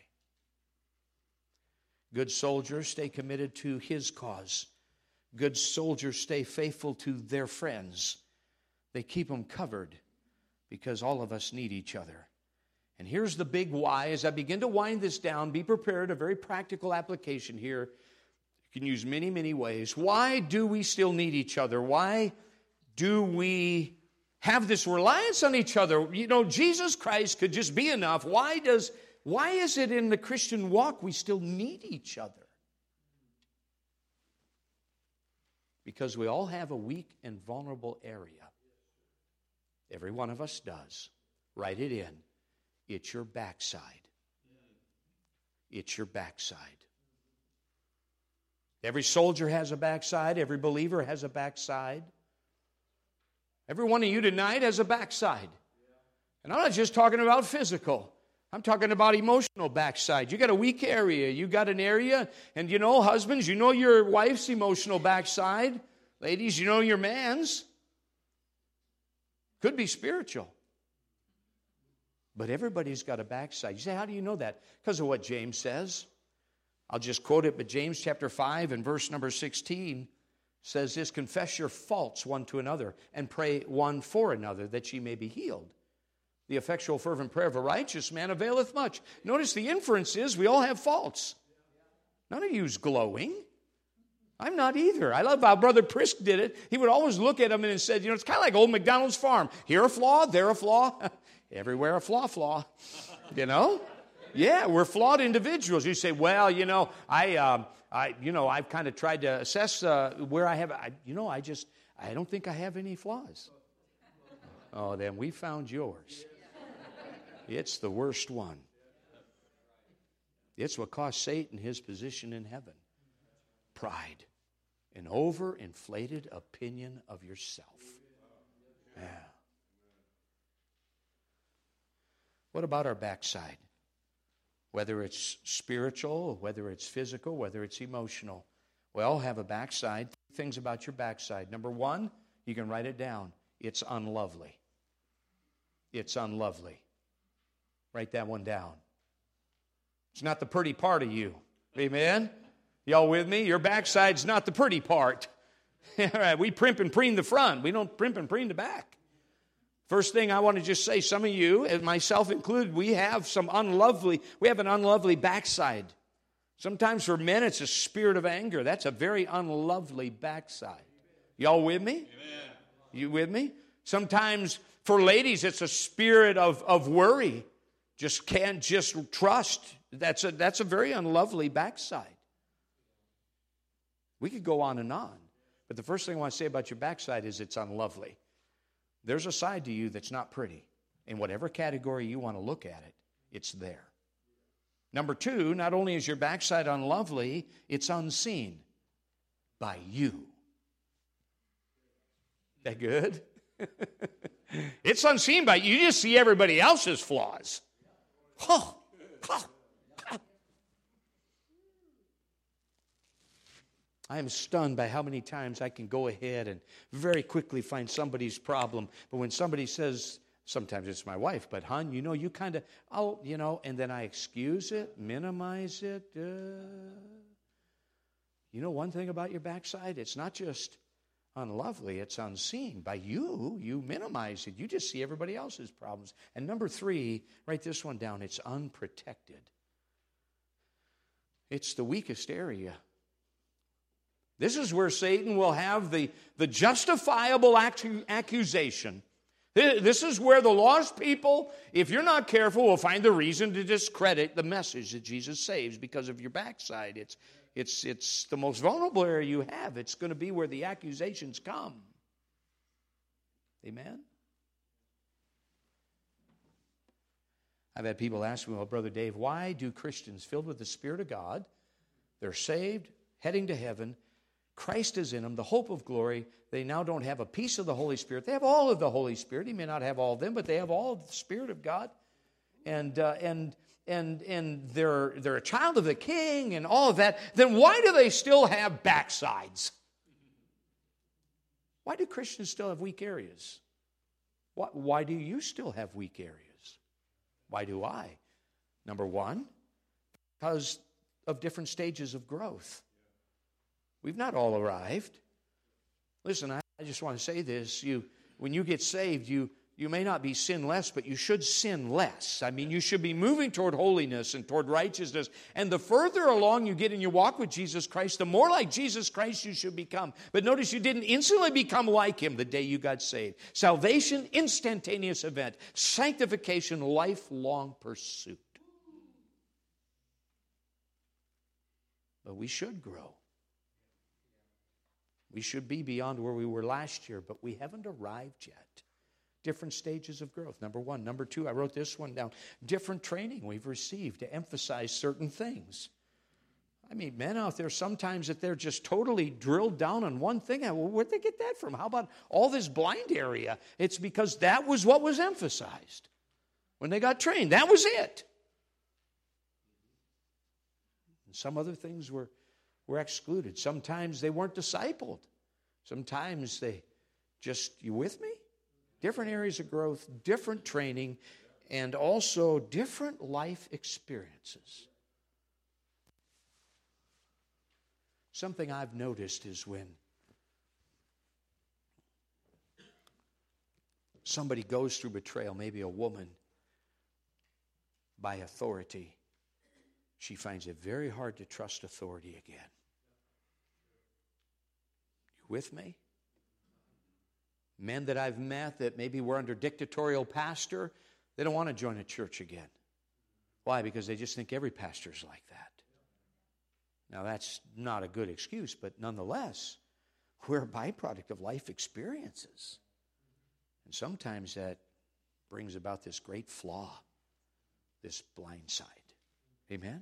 Good soldiers stay committed to his cause. Good soldiers stay faithful to their friends. They keep them covered because all of us need each other. And here's the big why. As I begin to wind this down, be prepared. A very practical application here. You can use many, many ways. Why do we still need each other? Why do we have this reliance on each other? You know, Jesus Christ could just be enough. Why is it in the Christian walk we still need each other? Because we all have a weak and vulnerable area. Every one of us does. Write it in. It's your backside. It's your backside. Every soldier has a backside. Every believer has a backside. Every one of you tonight has a backside. And I'm not just talking about physical. I'm talking about emotional backside. You got a weak area. You got an area. And you know, husbands, you know your wife's emotional backside. Ladies, you know your man's. Could be spiritual. But everybody's got a backside. You say, how do you know that? Because of what James says. I'll just quote it, but James chapter 5 and verse number 16 says this: confess your faults one to another and pray one for another that ye may be healed. The effectual fervent prayer of a righteous man availeth much. Notice the inference is we all have faults. None of you's glowing. I'm not either. I love how Brother Prisk did it. He would always look at them and said, you know, it's kind of like old McDonald's farm. Here a flaw, there a flaw. Everywhere a flaw. You know? Yeah, we're flawed individuals. You say, well, you know, I've kind of tried to assess where I have. I don't think I have any flaws. Oh, then we found yours. It's the worst one. It's what cost Satan his position in heaven. Pride, an overinflated opinion of yourself. Yeah. What about our backside? Whether it's spiritual, whether it's physical, whether it's emotional. We all have a backside. Things about your backside. Number one, you can write it down. It's unlovely. It's unlovely. Write that one down. It's not the pretty part of you. Amen? Y'all with me? Your backside's not the pretty part. All right, we primp and preen the front. We don't primp and preen the back. First thing I want to just say, some of you, and myself included, we have an unlovely backside. Sometimes for men, it's a spirit of anger. That's a very unlovely backside. Y'all with me? Amen. You with me? Sometimes for ladies, it's a spirit of worry. Just can't just trust. That's a very unlovely backside. We could go on and on. But the first thing I want to say about your backside is it's unlovely. There's a side to you that's not pretty. In whatever category you want to look at it, it's there. Number two, not only is your backside unlovely, it's unseen by you. That good? It's unseen by you. You just see everybody else's flaws. I am stunned by how many times I can go ahead and very quickly find somebody's problem. But when somebody says, sometimes it's my wife, but hon, you know, you kind of, and then I excuse it, minimize it. You know one thing about your backside? It's not just unlovely, it's unseen. By you, you minimize it. You just see everybody else's problems. And number three, write this one down, it's unprotected. It's the weakest area. This is where Satan will have the justifiable accusation. This is where the lost people, if you're not careful, will find the reason to discredit the message that Jesus saves because of your backside. it's the most vulnerable area you have. It's going to be where the accusations come. Amen? I've had people ask me, well, Brother Dave, why do Christians filled with the Spirit of God, they're saved, heading to heaven, Christ is in them, the hope of glory, they now don't have a piece of the Holy Spirit. They have all of the Holy Spirit. He may not have all of them, but they have all of the Spirit of God. And they're a child of the King and all of that. Then why do they still have backsides? Why do Christians still have weak areas? Why do you still have weak areas? Why do I? Number one, because of different stages of growth. We've not all arrived. Listen, I just want to say this. When you get saved, you may not be sinless, but you should sin less. I mean, you should be moving toward holiness and toward righteousness. And the further along you get in your walk with Jesus Christ, the more like Jesus Christ you should become. But notice you didn't instantly become like Him the day you got saved. Salvation, instantaneous event. Sanctification, lifelong pursuit. But we should grow. We should be beyond where we were last year, but we haven't arrived yet. Different stages of growth, number one. Number two, I wrote this one down. Different training we've received to emphasize certain things. I mean, men out there sometimes that they're just totally drilled down on one thing. Well, where'd they get that from? How about all this blind area? It's because that was what was emphasized when they got trained. That was it. And some other things were excluded. Sometimes they weren't discipled. Sometimes they just, you with me? Different areas of growth, different training, and also different life experiences. Something I've noticed is when somebody goes through betrayal, maybe a woman, by authority, she finds it very hard to trust authority again. You with me? Men that I've met that maybe were under dictatorial pastor, they don't want to join a church again. Why? Because they just think every pastor's like that. Now that's not a good excuse, but nonetheless, we're a byproduct of life experiences. And sometimes that brings about this great flaw, this blind side. Amen?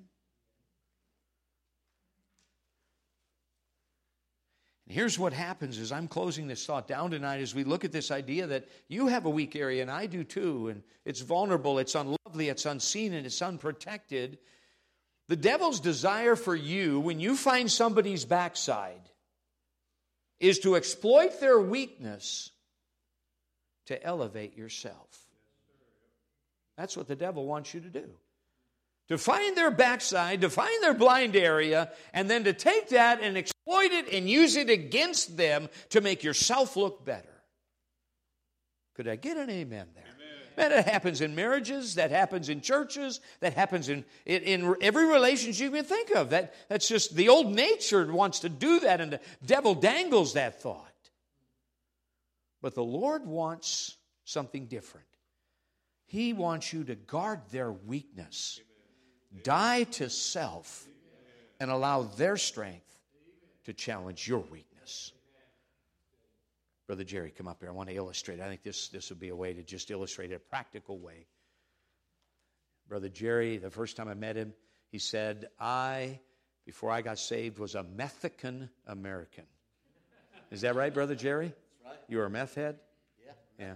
And here's what happens as I'm closing this thought down tonight as we look at this idea that you have a weak area and I do too, and it's vulnerable, it's unlovely, it's unseen, and it's unprotected. The devil's desire for you when you find somebody's backside is to exploit their weakness to elevate yourself. That's what the devil wants you to do. To find their backside, to find their blind area, and then to take that and exploit it and use it against them to make yourself look better. Could I get an amen there? Man, that happens in marriages, that happens in churches, that happens in every relationship you can think of. That's just the old nature wants to do that, and the devil dangles that thought. But the Lord wants something different. He wants you to guard their weakness. Die to self and allow their strength to challenge your weakness. Brother Jerry, come up here. I want to illustrate. I think this would be a way to just illustrate it, a practical way. Brother Jerry, the first time I met him, he said, before I got saved, was a Mexican American. Is that right, Brother Jerry? That's right. You were a meth head? Yeah.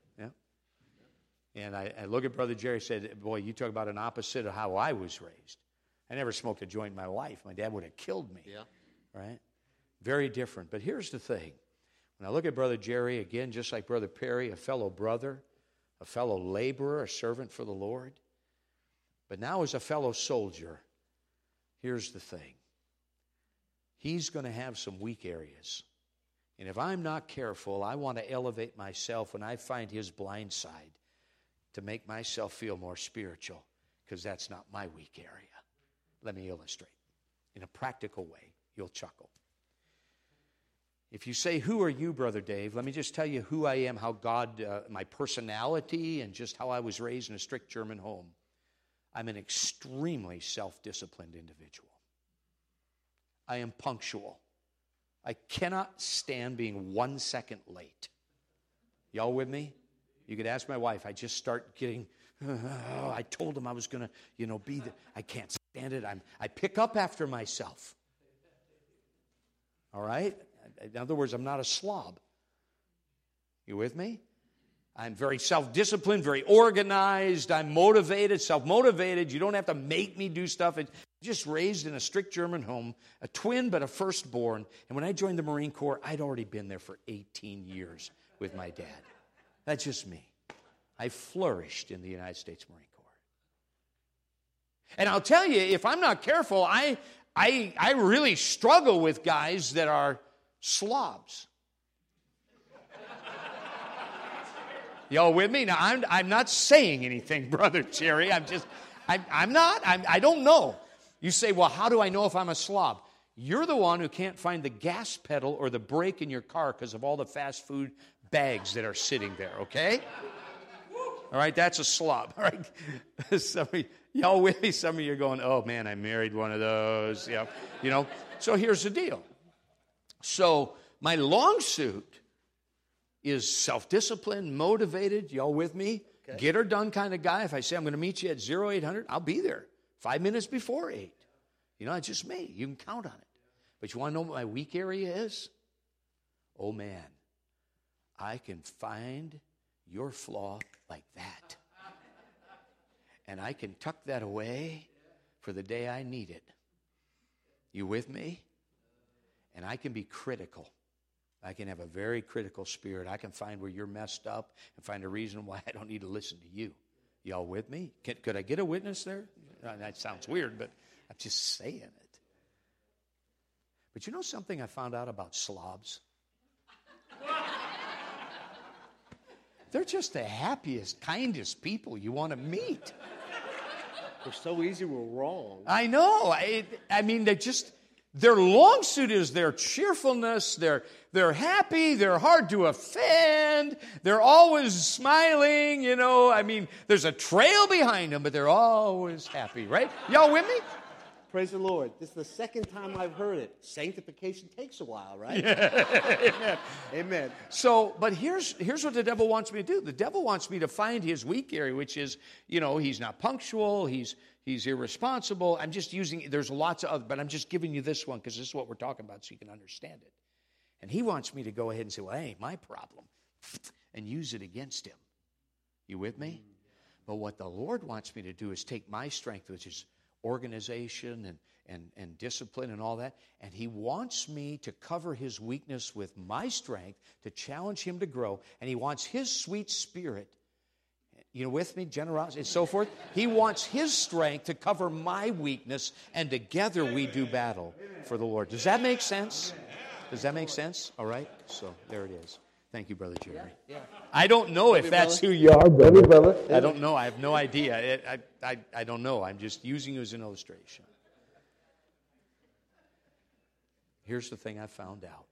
And I look at Brother Jerry and said, boy, you talk about an opposite of how I was raised. I never smoked a joint in my life. My dad would have killed me. Yeah. Right? Very different. But here's the thing. When I look at Brother Jerry, again, just like Brother Perry, a fellow brother, a fellow laborer, a servant for the Lord, but now as a fellow soldier, here's the thing. He's going to have some weak areas. And if I'm not careful, I want to elevate myself when I find his blind side to make myself feel more spiritual, because that's not my weak area. Let me illustrate. In a practical way, you'll chuckle. If you say, who are you, Brother Dave? Let me just tell you who I am, how God, my personality, and just how I was raised in a strict German home. I'm an extremely self-disciplined individual. I am punctual. I cannot stand being 1 second late. Y'all with me? You could ask my wife. I just start getting, I told him I was going to, be there. I can't stand it. I pick up after myself. All right? In other words, I'm not a slob. You with me? I'm very self-disciplined, very organized. I'm motivated, self-motivated. You don't have to make me do stuff. It's just raised in a strict German home, a twin but a firstborn. And when I joined the Marine Corps, I'd already been there for 18 years with my dad. That's just me. I flourished in the United States Marine Corps. And I'll tell you, if I'm not careful, I really struggle with guys that are slobs. Y'all with me? Now, I'm not saying anything, Brother Jerry. I'm not. I don't know. You say, well, how do I know if I'm a slob? You're the one who can't find the gas pedal or the brake in your car because of all the fast food bags that are sitting there, okay? All right, that's a slob. All right, y'all with me? Some of you are going, oh, man, I married one of those. Yeah, So here's the deal. So my long suit is self-disciplined, motivated. Y'all with me? Okay. Get her done kind of guy. If I say I'm going to meet you at 0800, I'll be there 5 minutes before 8. It's just me. You can count on it. But you want to know what my weak area is? Oh, man. I can find your flaw like that. And I can tuck that away for the day I need it. You with me? And I can be critical. I can have a very critical spirit. I can find where you're messed up and find a reason why I don't need to listen to you. Y'all with me? Could I get a witness there? That sounds weird, but I'm just saying it. But you know something I found out about slobs? They're just the happiest, kindest people you want to meet. They're so easy, we're wrong. I know. I mean, their long suit is their cheerfulness. They're happy. They're hard to offend. They're always smiling, there's a trail behind them, but they're always happy, right? Y'all with me? Praise the Lord. This is the second time I've heard it. Sanctification takes a while, right? Yeah. Amen. Amen. So, but here's what the devil wants me to do. The devil wants me to find his weak area, which is, he's not punctual, he's irresponsible. I'm just there's lots of other, but I'm just giving you this one because this is what we're talking about so you can understand it. And he wants me to go ahead and say, well, hey, my problem, and use it against him. You with me? But what the Lord wants me to do is take my strength, which is organization and discipline and all that, and he wants me to cover his weakness with my strength to challenge him to grow, and he wants his sweet spirit, with me, generosity and so forth. He wants his strength to cover my weakness, and together we do battle for the Lord. Does that make sense? Does that make sense? All right, so there it is. Thank you, Brother Jerry. Yeah. I don't know if that's who you are, brother. I don't know. I have no idea. I don't know. I'm just using you as an illustration. Here's the thing I found out.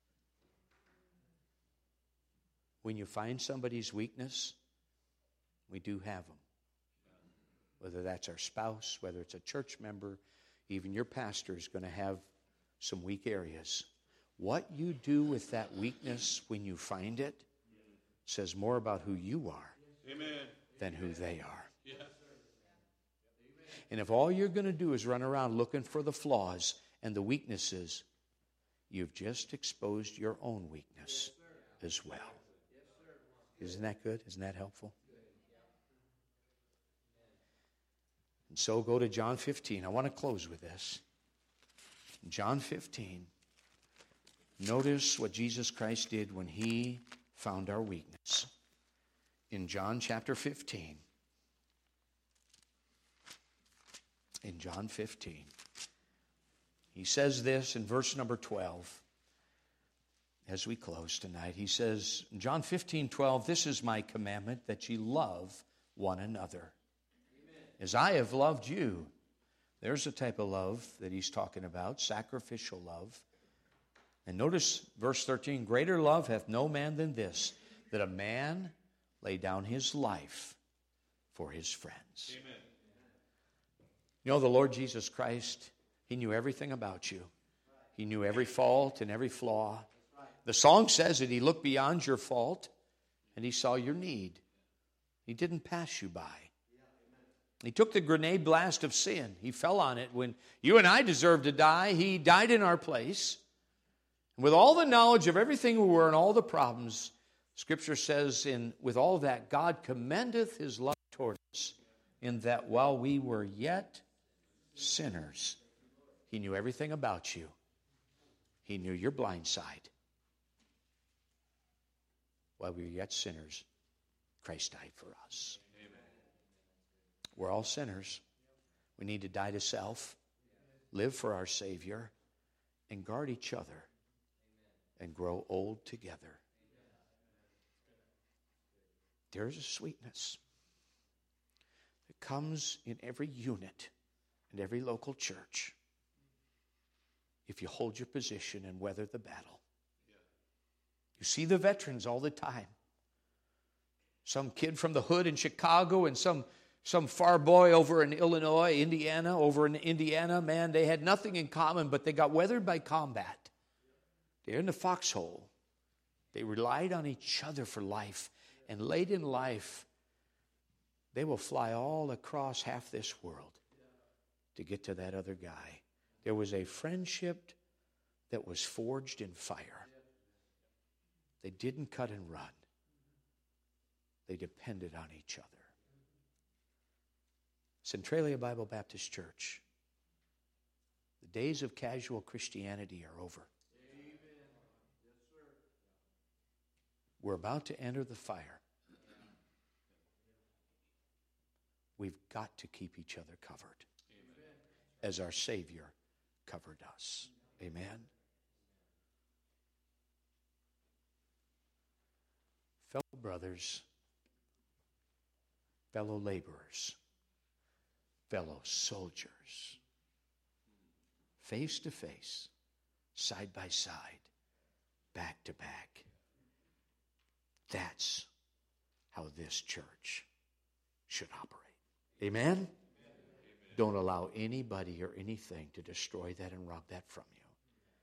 When you find somebody's weakness, we do have them. Whether that's our spouse, whether it's a church member, even your pastor is going to have some weak areas. What you do with that weakness when you find it says more about who you are than who they are. And if all you're going to do is run around looking for the flaws and the weaknesses, you've just exposed your own weakness as well. Isn't that good? Isn't that helpful? And so go to John 15. I want to close with this. John 15. Notice what Jesus Christ did when he found our weakness. In John chapter 15. In John 15. He says this in verse number 12. As we close tonight, he says, John 15:12, this is my commandment, that ye love one another. Amen. As I have loved you. There's a type of love that he's talking about, sacrificial love. And notice verse 13, greater love hath no man than this, that a man lay down his life for his friends. Amen. The Lord Jesus Christ, he knew everything about you. He knew every fault and every flaw. The song says that He looked beyond your fault and He saw your need. He didn't pass you by. He took the grenade blast of sin. He fell on it when you and I deserved to die. He died in our place. With all the knowledge of everything we were and all the problems, Scripture says, with all that, God commendeth His love toward us, in that while we were yet sinners, He knew everything about you. He knew your blind side. While we were yet sinners, Christ died for us. We're all sinners. We need to die to self, live for our Savior, and guard each other, and grow old together. There's a sweetness that comes in every unit and every local church if you hold your position and weather the battle. You see the veterans all the time. Some kid from the hood in Chicago and some far boy over in Illinois, Indiana, man, they had nothing in common, but they got weathered by combat. They're in the foxhole. They relied on each other for life. And late in life, they will fly all across half this world to get to that other guy. There was a friendship that was forged in fire. They didn't cut and run. They depended on each other. Centralia Bible Baptist Church, the days of casual Christianity are over. Amen. Yes, sir. We're about to enter the fire. We've got to keep each other covered. Amen. As our Savior covered us. Amen. Fellow brothers, fellow laborers, fellow soldiers, face to face, side by side, back to back. That's how this church should operate. Amen? Amen? Don't allow anybody or anything to destroy that and rob that from you.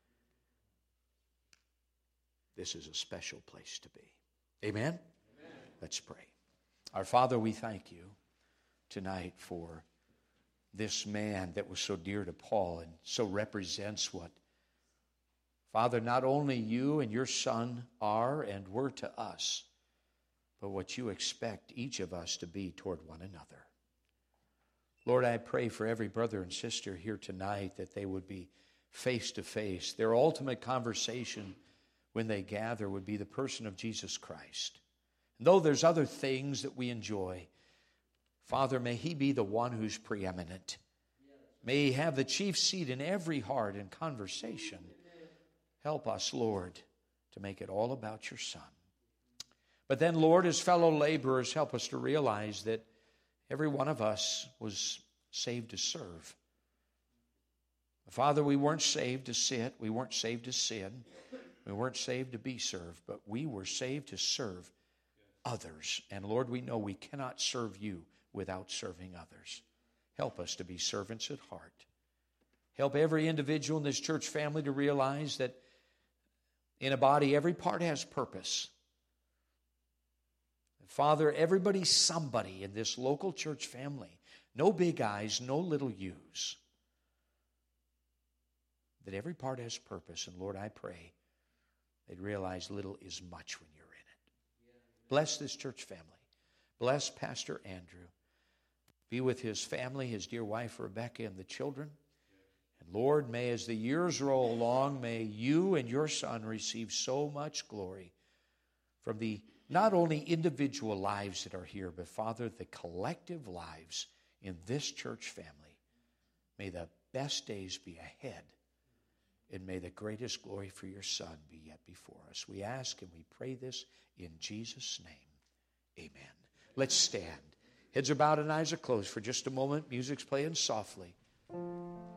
This is a special place to be. Amen? Amen? Let's pray. Our Father, we thank you tonight for this man that was so dear to Paul and so represents what, Father, not only you and your Son are and were to us, but what you expect each of us to be toward one another. Lord, I pray for every brother and sister here tonight that they would be face to face. Their ultimate conversation when they gather would be the person of Jesus Christ. And though there's other things that we enjoy, Father, may He be the one who's preeminent. May He have the chief seat in every heart and conversation. Help us, Lord, to make it all about your Son. But then, Lord, as fellow laborers, help us to realize that every one of us was saved to serve. Father, we weren't saved to sit. We weren't saved to sin. We weren't saved to be served. But we were saved to serve others. And Lord, we know we cannot serve you without serving others. Help us to be servants at heart. Help every individual in this church family to realize that in a body, every part has purpose. Father, everybody's somebody in this local church family. No big I's, no little U's. That every part has purpose. And Lord, I pray they'd realize little is much when you're in it. Bless this church family. Bless Pastor Andrew. Be with his family, his dear wife Rebecca, and the children. And Lord, may as the years roll along, may you and your Son receive so much glory from the not only individual lives that are here, but Father, the collective lives in this church family. May the best days be ahead, and may the greatest glory for your Son be yet before us. We ask and we pray this in Jesus' name. Amen. Let's stand. Heads are bowed and eyes are closed for just a moment. Music's playing softly.